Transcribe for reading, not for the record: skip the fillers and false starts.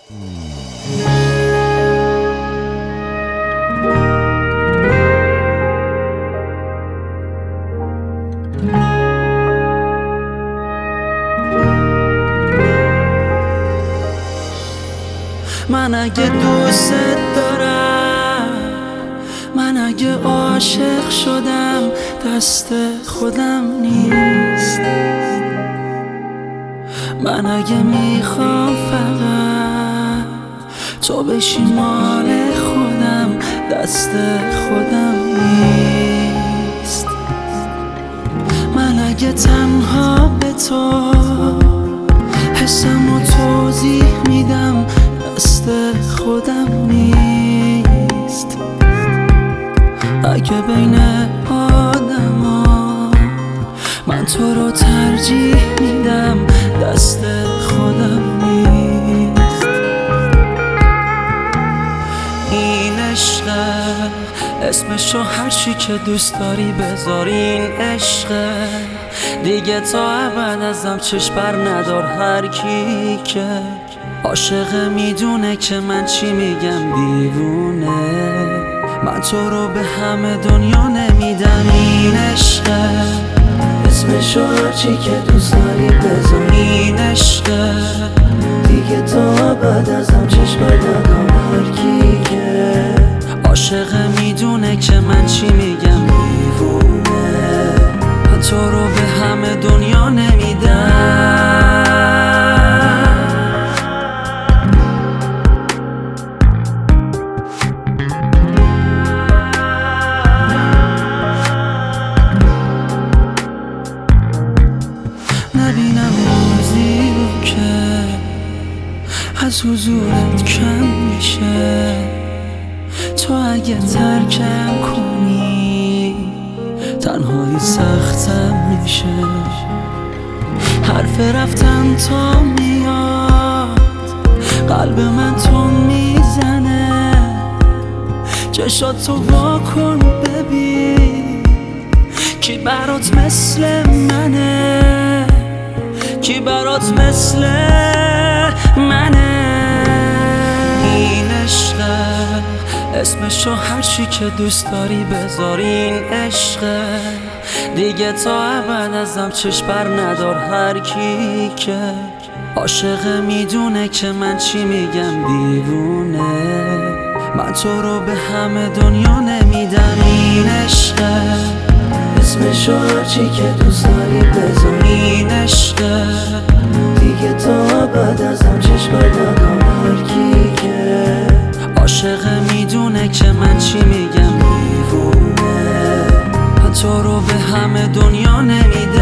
من اگه دوست دارم، من اگه عاشق شدم، دست خودم نیست. من اگه میخوام فقط تو بشی مال خودم، دست خودم نیست. من اگه تنها به تو حسمو توضیح میدم، دست خودم نیست. اگه بین آدما من تو رو ترجیح میدم، دست خودم نیست. این عشقه، اسمشو هرچی که دوست داری بذار. این عشقه دیگه تا ابد ازم چشم بر ندار. هر کی که عاشقه میدونه که من چی میگم، دیوونه. من تو رو به همه دنیا نمیدم. این عشقه، اسمشو هرچی که دوست داری بذار. این عشقه دیگه تا ابد ازم چشم بر ندار. هر کی که عاشقه میدونه که من چی میگم، دیوونه. من تو رو به همه دنیا نمیدم. نبینم روزی رو که از حضورت کم میشه. تو اگه ترکم کنی تنهایی سختم میشه. حرف رفتن تا میاد، قلب من تو میزنه. چشاتو وا کن ببین کی برات مثل منه، کی برات مثل منه. این عشقه، اسمشو هرچی که دوست داری بذار. این عشقه دیگه تا ابد ازم چشم بر ندار. هر کی که عاشقه میدونه که من چی میگم، دیوونه. من تو رو به همه دنیا نمیدم. این عشقه، اسمشو هرچی که دوست داری بذار. این عشقه دیگه تا ابد ازم چشم بر ندار. هر کی که عاشقه میدونه که من چی میگم، دیوونه. من تو رو به همه دنیا نمیدم.